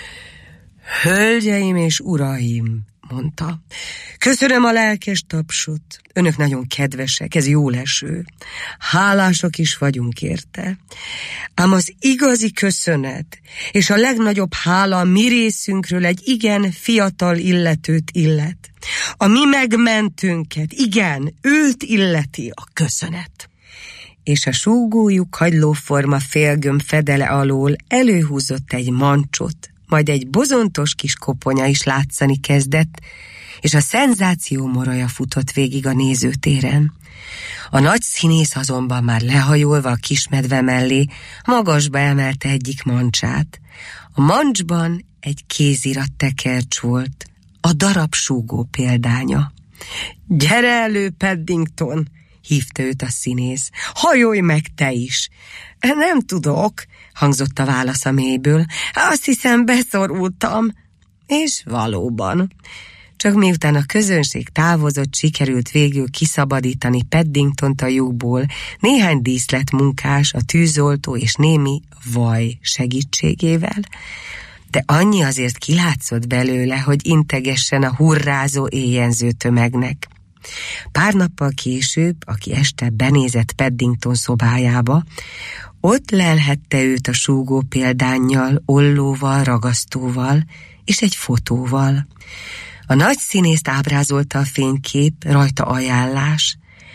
Hölgyeim és uraim, mondta, köszönöm a lelkes tapsot, önök nagyon kedvesek, ez jó leső. Hálásak is vagyunk érte. Ám az igazi köszönet és a legnagyobb hála mi részünkről egy igen fiatal illetőt illet. A mi megmentőnket, igen, őt illeti a köszönet. És a súgójuk kagylóforma félgömb fedele alól előhúzott egy mancsot, majd egy bozontos kis koponya is látszani kezdett, és a szenzáció moraja futott végig a nézőtéren. A nagy színész azonban már lehajolva a kismedve mellé magasba emelte egyik mancsát. A mancsban egy kézirat tekercs volt, a darab súgó példánya. Gyere elő, Paddington, hívta őt a színész. Hajolj meg te is! Nem tudok, hangzott a válasz a mélyből. Azt hiszem, beszorultam. És valóban. Csak miután a közönség távozott, sikerült végül kiszabadítani Paddingtont a lyukból, néhány díszletmunkás, a tűzoltó és némi vaj segítségével. De annyi azért kilátszott belőle, hogy integessen a hurrázó éjjenző tömegnek. Pár nappal később, aki este benézett Paddington szobájába, ott lelhette őt a súgó példánnyal, ollóval, ragasztóval és egy fotóval. A nagy színészt ábrázolta a fénykép, rajta ajánlás,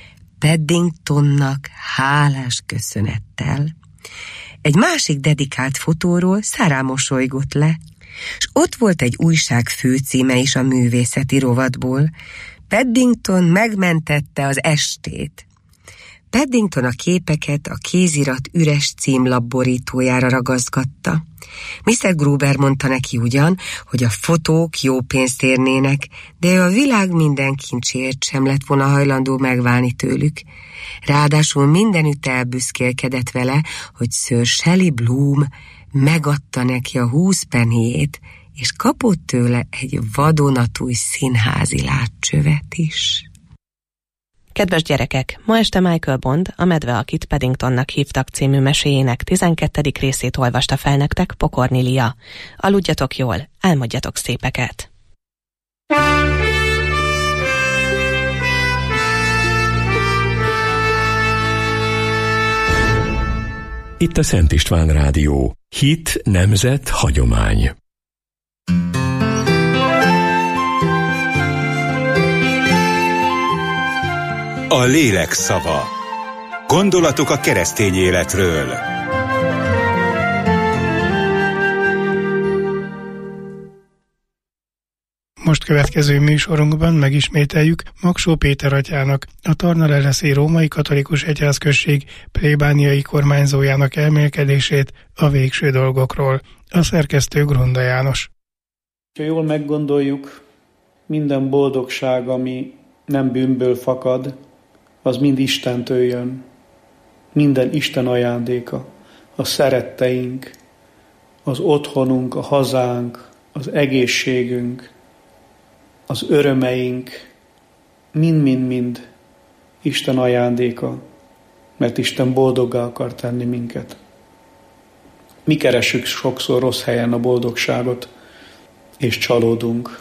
Paddingtonnak hálás köszönettel. Egy másik dedikált fotóról Sarah mosolygott le, és ott volt egy újság főcíme is a művészeti rovatból. Paddington megmentette az estét. Paddington a képeket a kézirat üres címlap borítójára ragaszgatta. miszter Gruber mondta neki ugyan, hogy a fotók jó pénzt érnének, de ő a világ minden kincsért sem lett volna hajlandó megválni tőlük. Ráadásul mindenütt elbüszkélkedett vele, hogy Sir Shelley Bloom megadta neki a húsz pennyjét, és kapott tőle egy vadonatúj színházi látcsövet is. Kedves gyerekek, ma este Michael Bond, a medve, akit Paddingtonnak hívtak című meséjének tizenkettedik részét olvasta fel nektek Pokorni Lia. Aludjatok jól, álmodjatok szépeket! Itt a Szent István Rádió. Hit, nemzet, hagyomány. A lélek szava. Gondolatok a keresztény életről. Most következő műsorunkban megismételjük Magsó Péter atyának, a Tarna-Leleszi Római Katolikus Egyházközség plébániai kormányzójának elmélkedését a végső dolgokról. A szerkesztő Grunda János. Ha jól meggondoljuk, minden boldogság, ami nem bűnből fakad, az mind Istentől jön. Minden Isten ajándéka. A szeretteink, az otthonunk, a hazánk, az egészségünk, az örömeink, mind-mind-mind Isten ajándéka, mert Isten boldoggá akar tenni minket. Mi keressük sokszor rossz helyen a boldogságot, és csalódunk.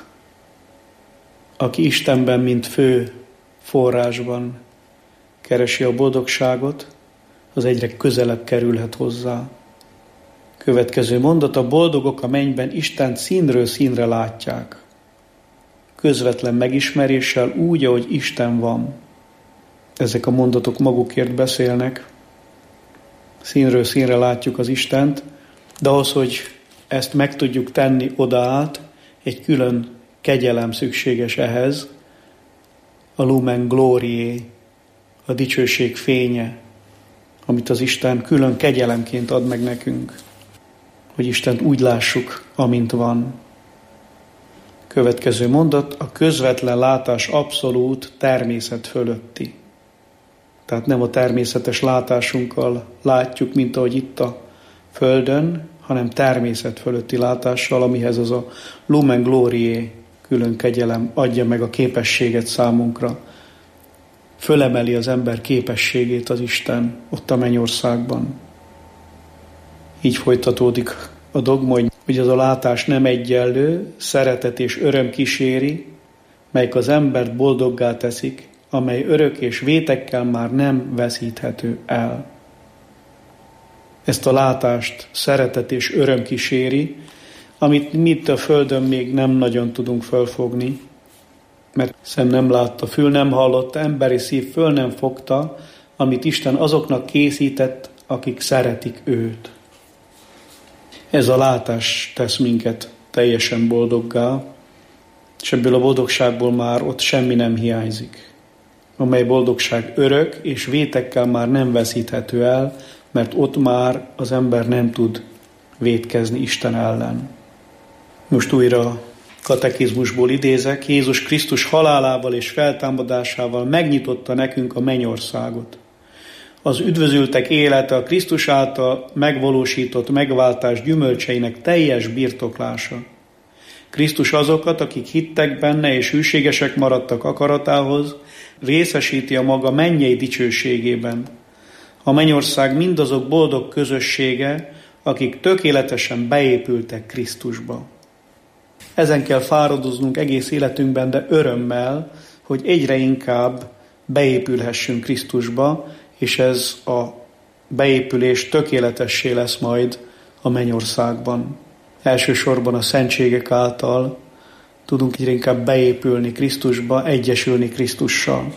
Aki Istenben, mint fő forrásban keresi a boldogságot, az egyre közelebb kerülhet hozzá. Következő mondat: a boldogok a mennyben Istent színről színre látják. Közvetlen megismeréssel úgy, ahogy Isten van. Ezek a mondatok magukért beszélnek. Színről színre látjuk az Istent, de ahhoz, hogy ezt meg tudjuk tenni oda át, egy külön kegyelem szükséges ehhez, a lumen gloriae, a dicsőség fénye, amit az Isten külön kegyelemként ad meg nekünk, hogy Istent úgy lássuk, amint van. Következő mondat: a közvetlen látás abszolút természet fölötti. Tehát nem a természetes látásunkkal látjuk, mint ahogy itt a Földön, hanem természet fölötti látással, amihez az a lumen gloriae, külön kegyelem adja meg a képességet számunkra. Fölemeli az ember képességét az Isten ott a mennyországban. Így folytatódik a dogma, hogy az a látás nem egyenlő, szeretet és öröm kíséri, melyik az embert boldoggá teszik, amely örök és vétekkel már nem veszíthető el. Ezt a látást szeretet és öröm kíséri, amit mi itt a Földön még nem nagyon tudunk fölfogni, mert szem nem látta, fül nem hallotta, emberi szív föl nem fogta, amit Isten azoknak készített, akik szeretik őt. Ez a látás tesz minket teljesen boldoggá, és ebből a boldogságból már ott semmi nem hiányzik, amely boldogság örök és vétekkel már nem veszíthető el, mert ott már az ember nem tud vétkezni Isten ellen. Most újra katekizmusból idézek: Jézus Krisztus halálával és feltámadásával megnyitotta nekünk a mennyországot. Az üdvözültek élete a Krisztus által megvalósított megváltás gyümölcseinek teljes birtoklása. Krisztus azokat, akik hittek benne és hűségesek maradtak akaratához, részesíti a maga mennyei dicsőségében. A mennyország mindazok boldog közössége, akik tökéletesen beépültek Krisztusba. Ezen kell fáradoznunk egész életünkben, de örömmel, hogy egyre inkább beépülhessünk Krisztusba, és ez a beépülés tökéletessé lesz majd a mennyországban. Elsősorban a szentségek által tudunk egyre inkább beépülni Krisztusba, egyesülni Krisztussal.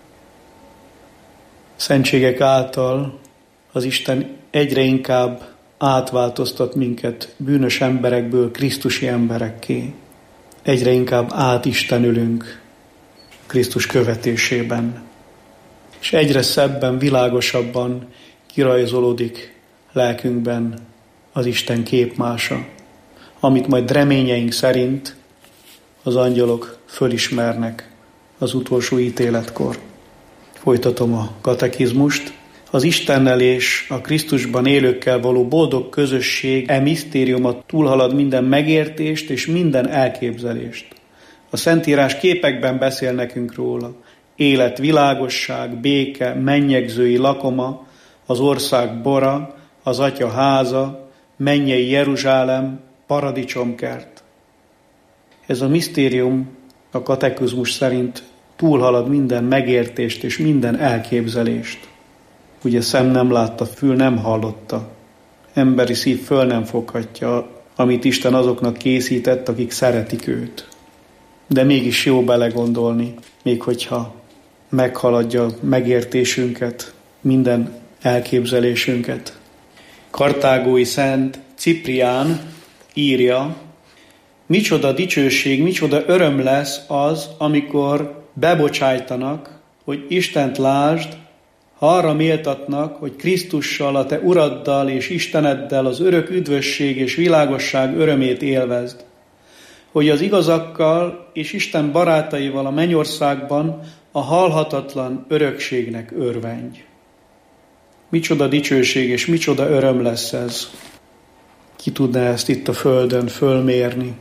Szentségek által az Isten egyre inkább átváltoztat minket bűnös emberekből krisztusi emberekké. Egyre inkább átistenülünk Krisztus követésében. És egyre szebben, világosabban kirajzolódik lelkünkben az Isten képmása, amit majd reményeink szerint az angyalok fölismernek az utolsó ítéletkor. Folytatom a katekizmust. Az Istennel és a Krisztusban élőkkel való boldog közösség e misztériuma túlhalad minden megértést és minden elképzelést. A Szentírás képekben beszél nekünk róla. Élet, világosság, béke, mennyegzői lakoma, az ország bora, az Atya háza, mennyei Jeruzsálem, paradicsomkert. Ez a misztérium a katekizmus szerint túlhalad minden megértést és minden elképzelést. Ugye szem nem látta, fül nem hallotta, emberi szív föl nem foghatja, amit Isten azoknak készített, akik szeretik őt. De mégis jó belegondolni, még hogyha meghaladja megértésünket, minden elképzelésünket. Kartágói szent Ciprián írja: micsoda dicsőség, micsoda öröm lesz az, amikor bebocsájtanak, hogy Istent lásd, ha arra méltatnak, hogy Krisztussal, a te Uraddal és Isteneddel az örök üdvösség és világosság örömét élvezd, hogy az igazakkal és Isten barátaival a mennyországban a halhatatlan örökségnek örvendj. Micsoda dicsőség és micsoda öröm lesz ez. Ki tudná ezt itt a földön fölmérni?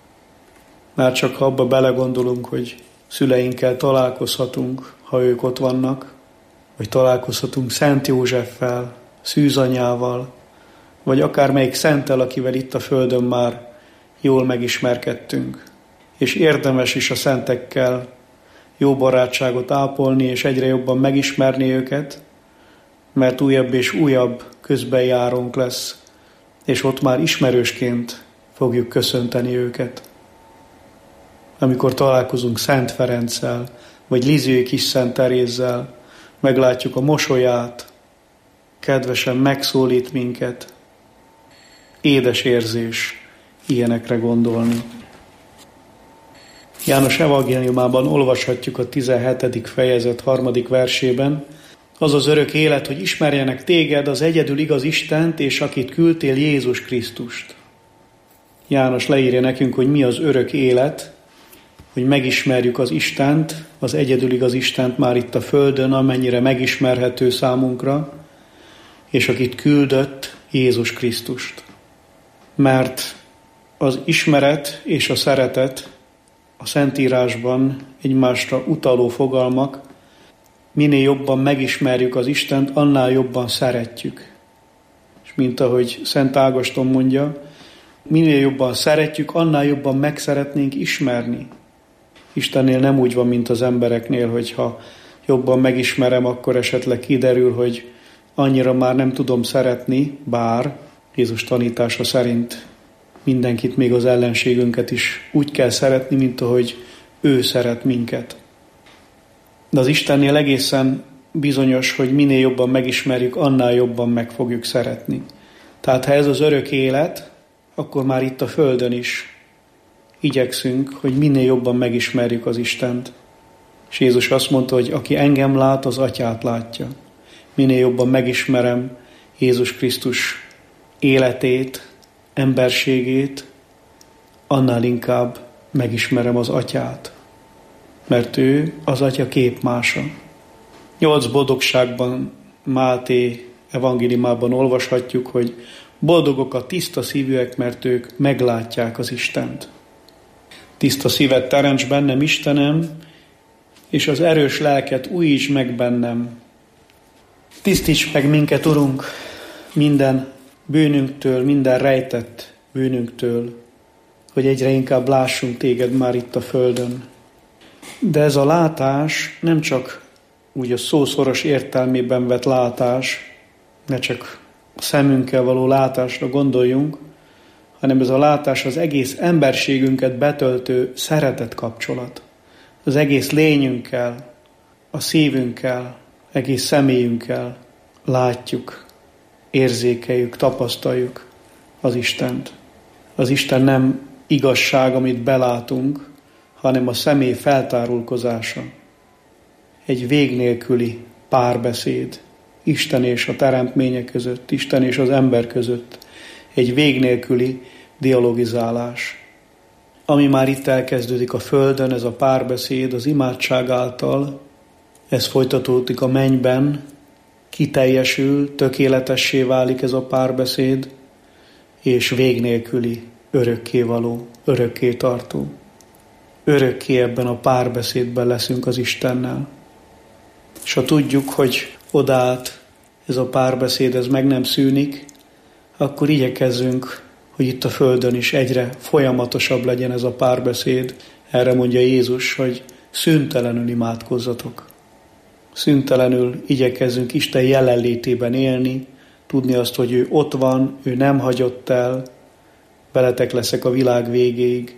Már csak ha abba belegondolunk, hogy szüleinkkel találkozhatunk, ha ők ott vannak, vagy találkozhatunk Szent Józseffel, szűzanyával, vagy akármelyik szenttel, akivel itt a földön már jól megismerkedtünk. És érdemes is a szentekkel jó barátságot ápolni, és egyre jobban megismerni őket, mert újabb és újabb közbenjárónk lesz, és ott már ismerősként fogjuk köszönteni őket. Amikor találkozunk Szent Ferenccel, vagy Lizsiei kis Szent Terézzel, meglátjuk a mosolyát, kedvesen megszólít minket. Édes érzés ilyenekre gondolni. János evangéliumában olvashatjuk a tizenhetedik fejezet harmadik versében, az az örök élet, hogy ismerjenek téged, az egyedül igaz Istent, és akit küldtél, Jézus Krisztust. János leírja nekünk, hogy mi az örök élet, hogy megismerjük az Istent, az egyedül igaz Istent már itt a földön, amennyire megismerhető számunkra, és akit küldött, Jézus Krisztust. Mert az ismeret és a szeretet a Szentírásban egymásra utaló fogalmak, minél jobban megismerjük az Istent, annál jobban szeretjük. És mint ahogy Szent Ágoston mondja, minél jobban szeretjük, annál jobban meg szeretnénk ismerni. Istennél nem úgy van, mint az embereknél, hogyha jobban megismerem, akkor esetleg kiderül, hogy annyira már nem tudom szeretni, bár Jézus tanítása szerint mindenkit, még az ellenségünket is úgy kell szeretni, mint ahogy ő szeret minket. De az Istennél egészen bizonyos, hogy minél jobban megismerjük, annál jobban meg fogjuk szeretni. Tehát ha ez az örök élet, akkor már itt a földön is igyekszünk, hogy minél jobban megismerjük az Istent. És Jézus azt mondta, hogy aki engem lát, az Atyát látja. Minél jobban megismerem Jézus Krisztus életét, emberségét, annál inkább megismerem az Atyát. Mert ő az Atya képmása. Nyolc boldogságban Máté evangéliumában olvashatjuk, hogy boldogok a tiszta szívűek, mert ők meglátják az Istent. Tiszta szívet teremts bennem, Istenem, és az erős lelket újíts meg bennem. Tisztíts meg minket, Urunk, minden bűnünktől, minden rejtett bűnünktől, hogy egyre inkább lássunk téged már itt a földön. De ez a látás nem csak úgy a szószoros értelmében vett látás, ne csak a szemünkkel való látásra gondoljunk, hanem ez a látás az egész emberségünket betöltő szeretet kapcsolat. Az egész lényünkkel, a szívünkkel, egész személyünkkel látjuk, érzékeljük, tapasztaljuk az Istent. Az Isten nem igazság, amit belátunk, hanem a személy feltárulkozása. Egy vég nélküli párbeszéd Isten és a teremtmények között, Isten és az ember között. Egy vég nélküli dialogizálás. Ami már itt elkezdődik a földön, ez a párbeszéd az imádság által, ez folytatódik a mennyben, kiteljesül, tökéletessé válik ez a párbeszéd, és vég nélküli, örökkévaló, örökké tartó. Örökké ebben a párbeszédben leszünk az Istennel. És ha tudjuk, hogy odállt ez a párbeszéd, ez meg nem szűnik, akkor igyekezzünk, hogy itt a földön is egyre folyamatosabb legyen ez a párbeszéd. Erre mondja Jézus, hogy szüntelenül imádkozzatok. Szüntelenül igyekezzünk Isten jelenlétében élni, tudni azt, hogy ő ott van, ő nem hagyott el, veletek leszek a világ végéig,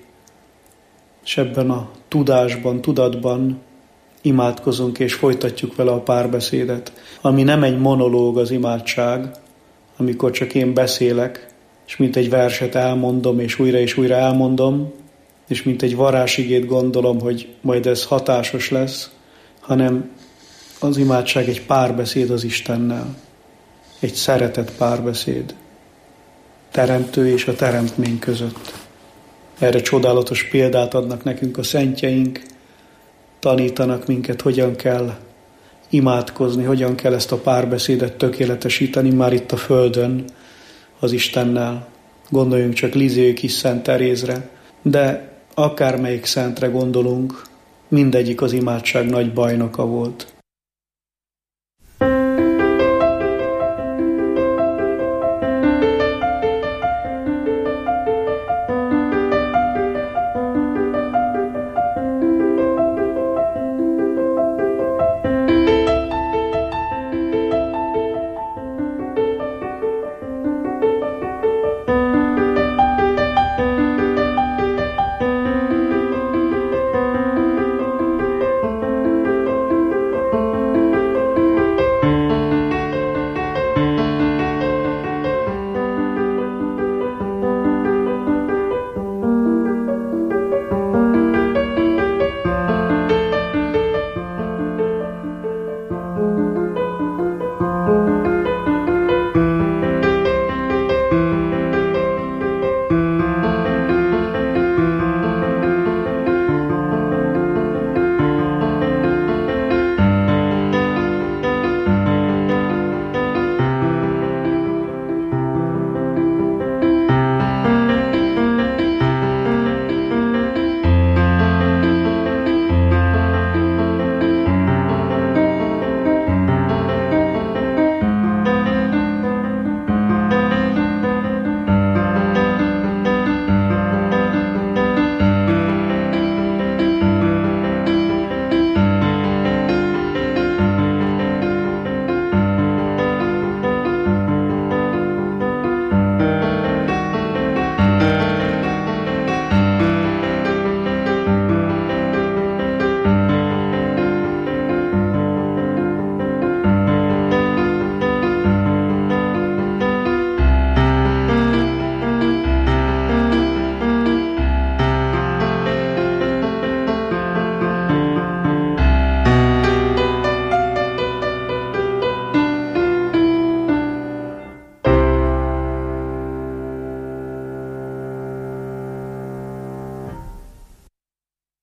és ebben a tudásban, tudatban imádkozunk és folytatjuk vele a párbeszédet, ami nem egy monológ az imádság, amikor csak én beszélek, és mint egy verset elmondom, és újra és újra elmondom, és mint egy varázsigét gondolom, hogy majd ez hatásos lesz, hanem az imádság egy párbeszéd az Istennel, egy szeretett párbeszéd, teremtő és a teremtmény között. Erre csodálatos példát adnak nekünk a szentjeink, tanítanak minket, hogyan kell imádkozni, hogyan kell ezt a párbeszédet tökéletesíteni már itt a földön az Istennel. Gondoljunk csak Lizsiei kis Szent Terézre, de akármelyik szentre gondolunk, mindegyik az imádság nagy bajnoka volt.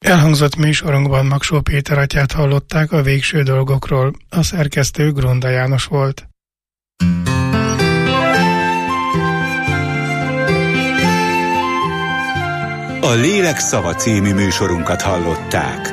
Elhangzott műsorunkban Magsó Péter atyát hallották a végső dolgokról. A szerkesztő Grunda János volt. A Lélek szava című műsorunkat hallották.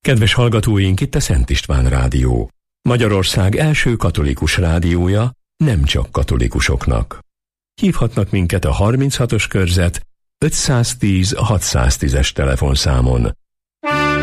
Kedves hallgatóink, itt a Szent István Rádió. Magyarország első katolikus rádiója, nem csak katolikusoknak. Hívhatnak minket a harminchatos körzet ötszáztíz hatszáztízes telefonszámon.